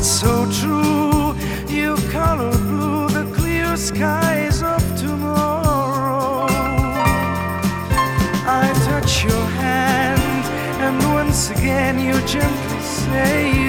it's so true. You color blue the clear skies of tomorrow. I touch your hand, and once again you gently say